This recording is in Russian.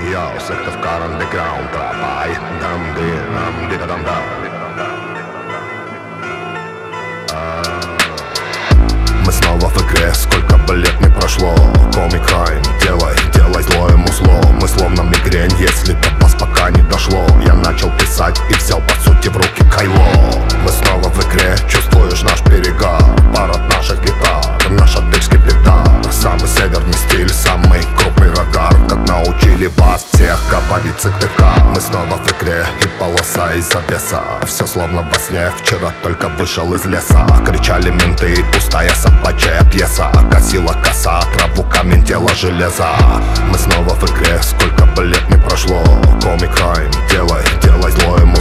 Yo, сыктывкар андеграунд тропай. Дам-ди-дам-ди-да-дам-да. Мы снова в игре, сколько бы лет не прошло. Comic Crime, делай злое музло. Мы словно мигрень, если до вас пока не дошло. Я начал писать и взял по сути в руки кайло. Мы снова в игре, чувствуешь наш перегар. Парад наших гитар, наш отыгрский педар. Самый северный стиль, самый крупный рагар. Как научили вас всех говорить ЦТК. Мы снова в игре, и полоса из завеса. Все словно во сне, вчера только вышел из леса. Кричали менты, пустая собачья пьеса. Косила коса, траву камень, тело железа. Мы снова в игре, сколько бы лет не прошло. Comic Crime, делай злое